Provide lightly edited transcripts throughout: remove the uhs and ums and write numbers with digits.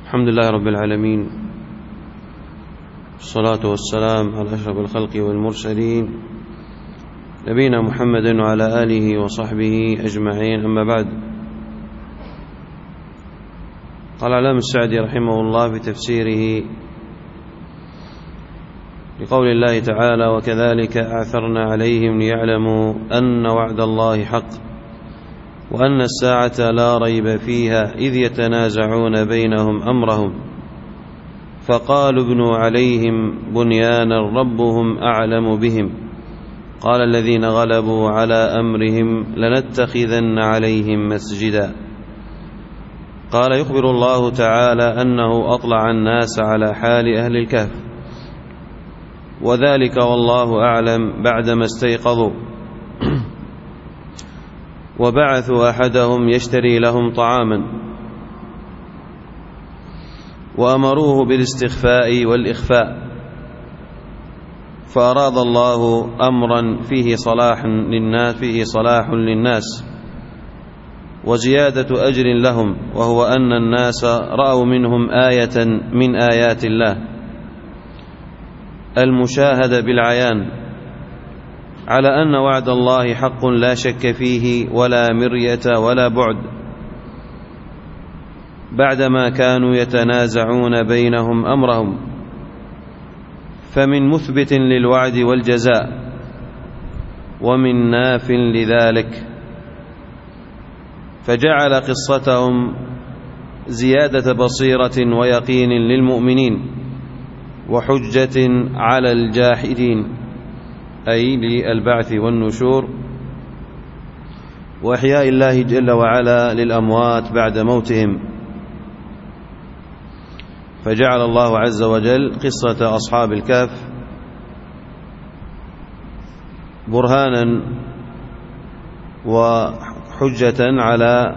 الحمد لله رب العالمين، والصلاة والسلام على أشرف الخلق والمرسلين نبينا محمد وعلى آله وصحبه أجمعين، أما بعد. قال العلامة السعدي رحمه الله في تفسيره لقول الله تعالى: وكذلك أعثرنا عليهم ليعلموا أن وعد الله حق وأن الساعة لا ريب فيها إذ يتنازعون بينهم أمرهم فقالوا ابنوا عليهم بنيانا ربهم أعلم بهم قال الذين غلبوا على أمرهم لنتخذن عليهم مسجدا. قال: يخبر الله تعالى أنه أطلع الناس على حال أهل الكهف، وذلك والله أعلم بعدما استيقظوا وبعثوا أحدهم يشتري لهم طعاما وأمروه بالاستخفاء والإخفاء، فأراد الله أمرا فيه صلاح للناس وزيادة أجر لهم، وهو أن الناس رأوا منهم آية من آيات الله المشاهدة بالعيان على أن وعد الله حق لا شك فيه ولا مرية ولا بعد، بعدما كانوا يتنازعون بينهم أمرهم، فمن مثبت للوعد والجزاء ومن ناف لذلك، فجعل قصتهم زيادة بصيرة ويقين للمؤمنين وحجة على الجاحدين، أي للبعث والنشور وإحياء الله جل وعلا للأموات بعد موتهم. فجعل الله عز وجل قصة أصحاب الكهف برهانا وحجة على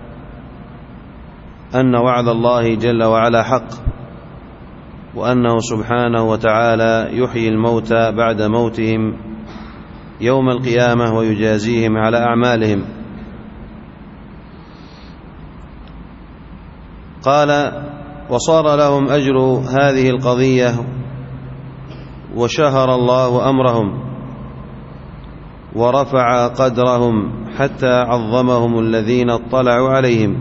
أن وعد الله جل وعلا حق، وأنه سبحانه وتعالى يحيي الموتى بعد موتهم يوم القيامة ويجازيهم على أعمالهم. قال: وصار لهم أجر هذه القضية وشهر الله أمرهم ورفع قدرهم حتى عظمهم الذين اطلعوا عليهم،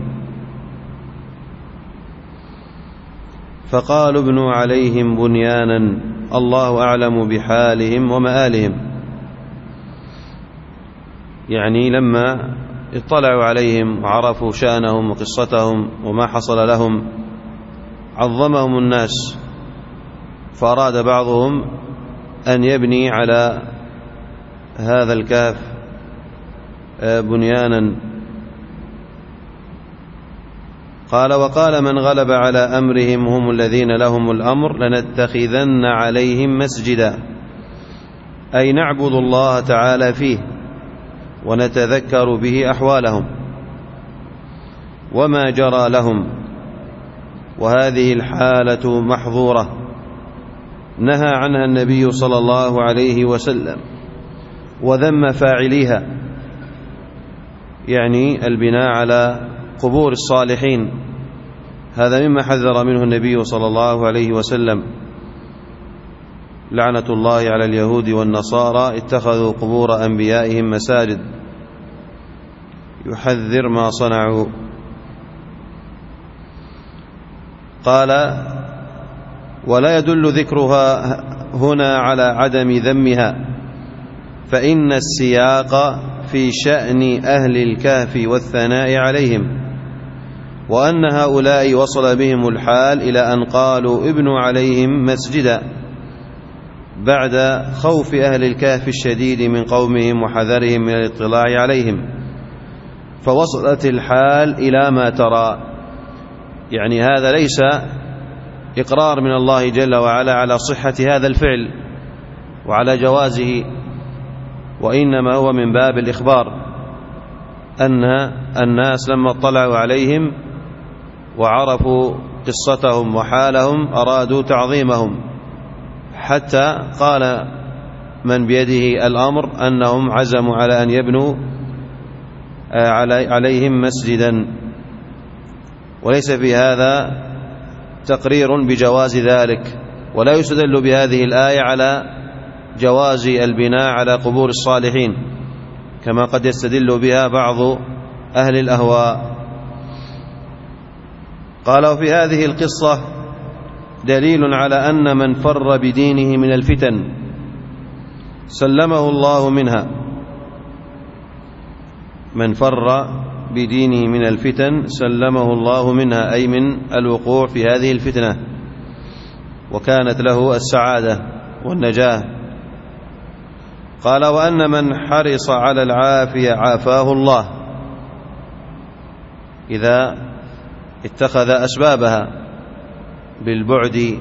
فقالوا ابنوا عليهم بنيانا الله أعلم بحالهم ومآلهم، يعني لما اطلعوا عليهم وعرفوا شأنهم وقصتهم وما حصل لهم عظمهم الناس، فأراد بعضهم أن يبني على هذا الكهف بنيانا. قال: وقال من غلب على أمرهم هم الذين لهم الأمر لنتخذن عليهم مسجدا، أي نعبد الله تعالى فيه ونتذكر به أحوالهم وما جرى لهم، وهذه الحالة محظورة نهى عنها النبي صلى الله عليه وسلم وذم فاعليها، يعني البناء على قبور الصالحين، هذا مما حذر منه النبي صلى الله عليه وسلم، لعنة الله على اليهود والنصارى اتخذوا قبور أنبيائهم مساجد، يحذر ما صنعوا. قال: ولا يدل ذكرها هنا على عدم ذمها، فإن السياق في شأن أهل الكهف والثناء عليهم، وأن هؤلاء وصل بهم الحال إلى أن قالوا ابنوا عليهم مسجدا بعد خوف أهل الكهف الشديد من قومهم وحذرهم من الاطلاع عليهم، فوصلت الحال إلى ما ترى، يعني هذا ليس إقرار من الله جل وعلا على صحة هذا الفعل وعلى جوازه، وإنما هو من باب الإخبار أن الناس لما اطلعوا عليهم وعرفوا قصتهم وحالهم أرادوا تعظيمهم، حتى قال من بيده الأمر أنهم عزموا على أن يبنوا عليهم مسجدا، وليس في هذا تقرير بجواز ذلك، ولا يستدل بهذه الآية على جواز البناء على قبور الصالحين كما قد يستدل بها بعض أهل الأهواء. قال: وفي هذه القصة دليل على أن من فر بدينه من الفتن سلمه الله منها. من فر بدينه من الفتن سلمه الله منها، أي من الوقوع في هذه الفتنة، وكانت له السعادة والنجاة. قال: وأن من حرص على العافية عافاه الله إذا اتخذ أسبابها بالبعد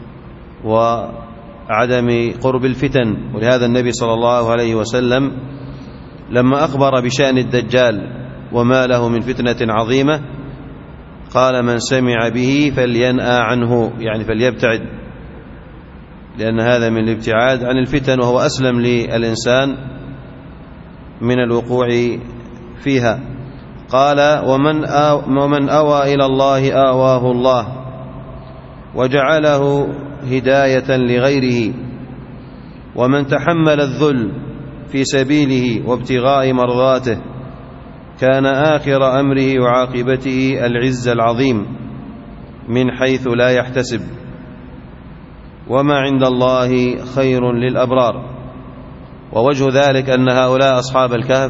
وعدم قرب الفتن. ولهذا النبي صلى الله عليه وسلم لما أخبر بشأن الدجال وما له من فتنة عظيمة قال: من سمع به فلينأى عنه، يعني فليبتعد، لأن هذا من الابتعاد عن الفتن، وهو أسلم للإنسان من الوقوع فيها. قال: ومن أوى إلى الله آواه الله وجعله هداية لغيره، ومن تحمل الذل في سبيله وابتغاء مرضاته كان آخر أمره وعاقبته العز العظيم من حيث لا يحتسب، وما عند الله خير للأبرار. ووجه ذلك أن هؤلاء أصحاب الكهف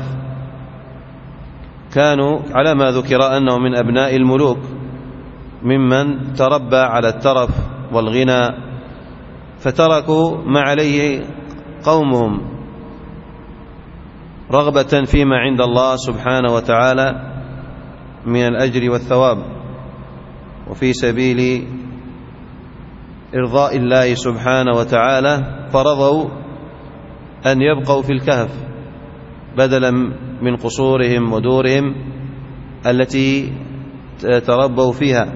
كانوا على ما ذكر أنهم من أبناء الملوك ممن تربى على الترف والغنى، فتركوا ما عليه قومهم رغبة فيما عند الله سبحانه وتعالى من الأجر والثواب، وفي سبيل إرضاء الله سبحانه وتعالى، فرضوا أن يبقوا في الكهف بدلا من قصورهم ودورهم التي تربوا فيها،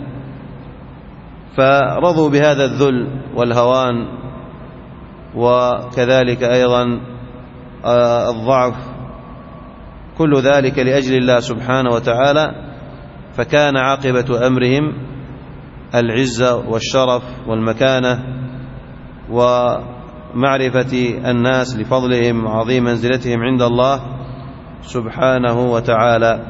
فرضوا بهذا الذل والهوان، وكذلك أيضا الضعف، كل ذلك لأجل الله سبحانه وتعالى، فكان عاقبة أمرهم العزة والشرف والمكانة ومعرفة الناس لفضلهم وعظيم منزلتهم عند الله سبحانه وتعالى.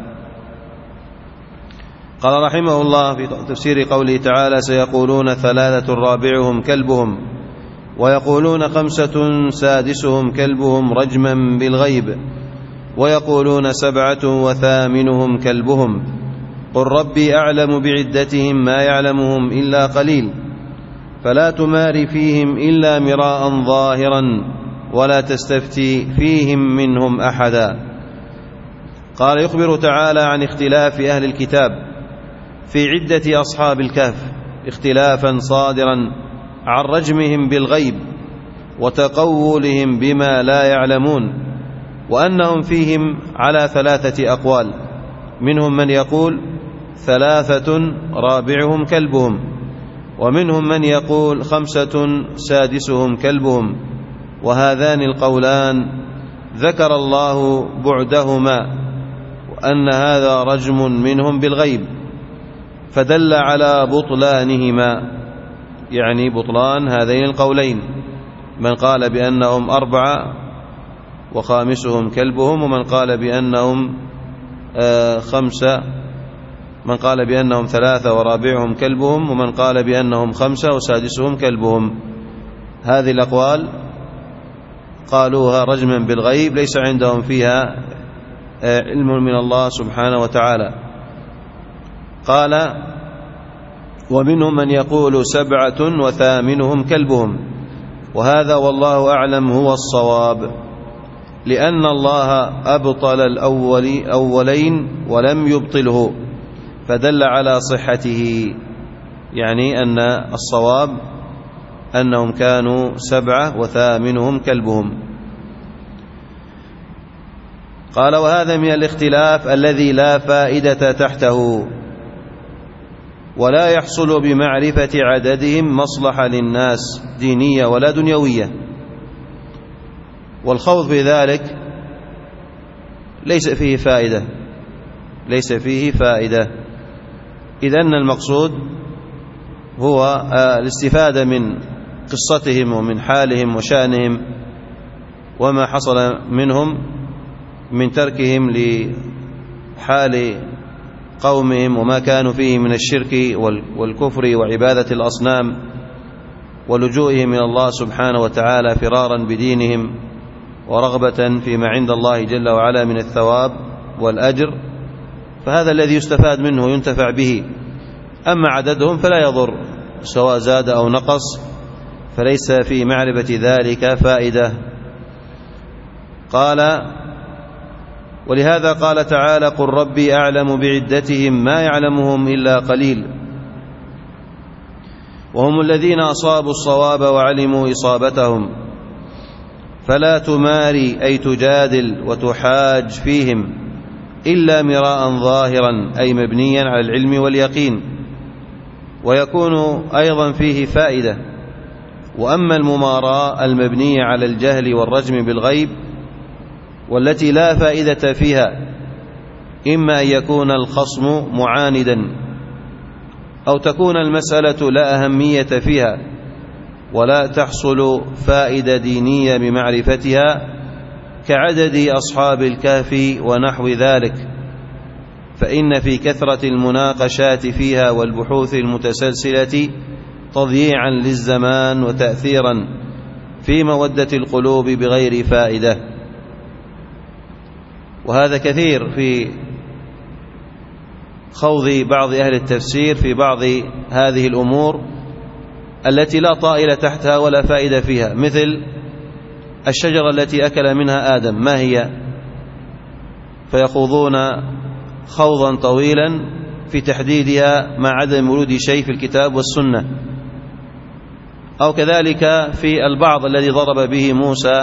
قال رحمه الله في تفسير قوله تعالى: سيقولون 3 رابعهم كلبهم ويقولون 5 سادسهم كلبهم رجما بالغيب ويقولون 7 وثامنهم كلبهم قل ربي أعلم بعدتهم ما يعلمهم إلا قليل فلا تمار فيهم إلا مراء ظاهرا ولا تستفتي فيهم منهم أحدا. قال: يخبر تعالى عن اختلاف أهل الكتاب في عدة أصحاب الكهف اختلافا صادرا عن رجمهم بالغيب وتقولهم بما لا يعلمون، وأنهم فيهم على 3 أقوال، منهم من يقول 3 رابعهم كلبهم، ومنهم من يقول 5 سادسهم كلبهم، وهذان القولان ذكر الله بعدهما وأن هذا رجم منهم بالغيب، فدل على بطلانهما، يعني بطلان هذين القولين، من قال بأنهم 4 وخامسهم كلبهم، ومن قال بأنهم 5، من قال بأنهم 3 ورابعهم كلبهم، ومن قال بأنهم 5 وسادسهم كلبهم. هذه الأقوال قالوها رجما بالغيب، ليس عندهم فيها علم من الله سبحانه وتعالى. قال: ومنهم من يقول 7 وثامنهم كلبهم، وهذا والله أعلم هو الصواب، لأن الله أبطل الأولين ولم يبطله، فدل على صحته، يعني أن الصواب أنهم كانوا 7 وثامنهم كلبهم. قال: وهذا من الاختلاف الذي لا فائدة تحته، ولا يحصل بمعرفة عددهم مصلحة للناس دينية ولا دنيوية، والخوض في ذلك ليس فيه فائدة، إذ أن المقصود هو الاستفادة من قصتهم ومن حالهم وشأنهم وما حصل منهم من تركهم لحال قومهم وما كانوا فيه من الشرك والكفر وعبادة الأصنام ولجوئهم إلى الله سبحانه وتعالى فرارا بدينهم ورغبة فيما عند الله جل وعلا من الثواب والأجر، فهذا الذي يستفاد منه وينتفع به. أما عددهم فلا يضر سواء زاد أو نقص، فليس في معرفة ذلك فائدة. قال: ولهذا قال تعالى: قل ربي أعلم بعدتهم ما يعلمهم إلا قليل وهم الذين أصابوا الصواب وعلموا إصابتهم فلا تماري أي تجادل وتحاج فيهم إلا مراء ظاهرا أي مبنيا على العلم واليقين، ويكون أيضا فيه فائدة. وأما المماراة المبنية على الجهل والرجم بالغيب والتي لا فائدة فيها، إما أن يكون الخصم معاندا أو تكون المسألة لا أهمية فيها ولا تحصل فائدة دينية بمعرفتها كعدد أصحاب الكهف ونحو ذلك، فإن في كثرة المناقشات فيها والبحوث المتسلسلة تضييعا للزمان وتأثيرا في مودة القلوب بغير فائدة. وهذا كثير في خوض بعض أهل التفسير في بعض هذه الأمور التي لا طائل تحتها ولا فائدة فيها، مثل الشجرة التي أكل منها آدم ما هي، فيخوضون خوضا طويلا في تحديدها مع عدم ورود شيء في الكتاب والسنة. أو كذلك في البعض الذي ضرب به موسى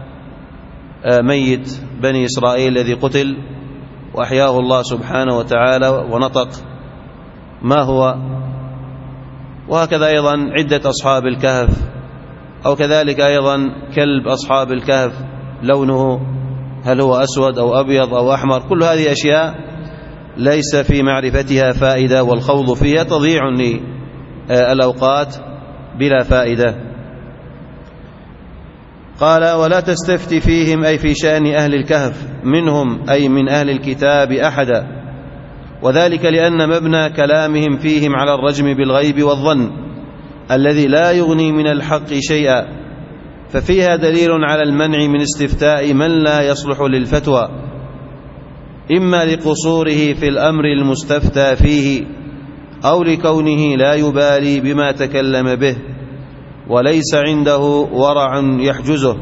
ميت بني إسرائيل الذي قتل وأحياه الله سبحانه وتعالى ونطق ما هو، وهكذا أيضا عدة أصحاب الكهف، أو كذلك أيضا كلب أصحاب الكهف لونه هل هو أسود أو أبيض أو أحمر، كل هذه أشياء ليس في معرفتها فائدة، والخوض فيها تضيع للأوقات بلا فائدة. قال: ولا تستفت فيهم أي في شأن أهل الكهف منهم أي من أهل الكتاب أحدا، وذلك لأن مبنى كلامهم فيهم على الرجم بالغيب والظن الذي لا يغني من الحق شيئا، ففيها دليل على المنع من استفتاء من لا يصلح للفتوى، إما لقصوره في الأمر المستفتى فيه أو لكونه لا يبالي بما تكلم به وليس عنده ورع يحجزه.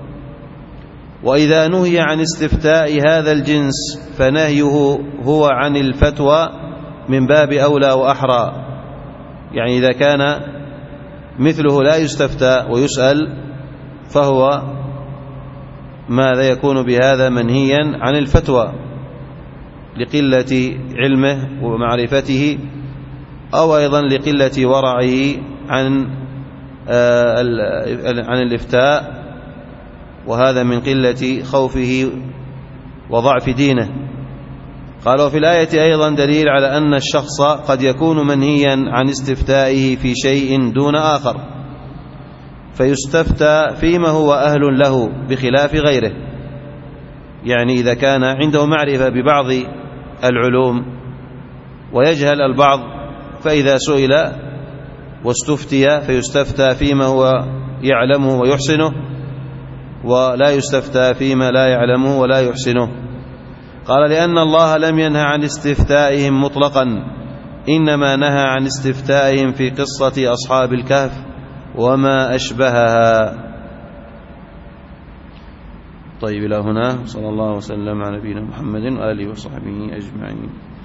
وإذا نهي عن استفتاء هذا الجنس فنهيه هو عن الفتوى من باب أولى وأحرى، يعني إذا كان مثله لا يستفتى ويسأل فهو ماذا يكون بهذا منهيا عن الفتوى لقلة علمه ومعرفته، أو أيضا لقلة ورعه عن الإفتاء، وهذا من قلة خوفه وضعف دينه. قالوا في الآية أيضا دليل على أن الشخص قد يكون منهيا عن استفتائه في شيء دون آخر فيستفتى فيما هو أهل له بخلاف غيره، يعني إذا كان عنده معرفة ببعض العلوم ويجهل البعض فإذا سئل واستفتي فيستفتى فيما هو يعلمه ويحسنه ولا يستفتى فيما لا يعلمه ولا يحسنه. قال: لأن الله لم ينهى عن استفتائهم مطلقا، إنما نهى عن استفتائهم في قصة أصحاب الكهف وما أشبهها. طيب، إلى هنا صلى الله وسلم على نبينا محمد وآله وصحبه أجمعين.